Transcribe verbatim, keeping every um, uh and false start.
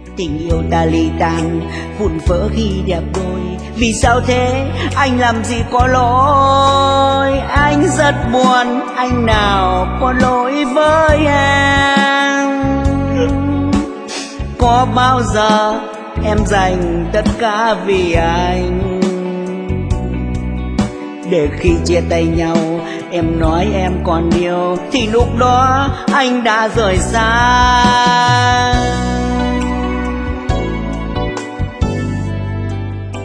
Tình yêu ta ly tan vụn vỡ khi đẹp đôi. Vì sao thế? Anh làm gì có lỗi? Anh rất buồn, anh nào có lỗi với em? Có bao giờ em dành tất cả vì anh, để khi chia tay nhau em nói em còn yêu, thì lúc đó anh đã rời xa.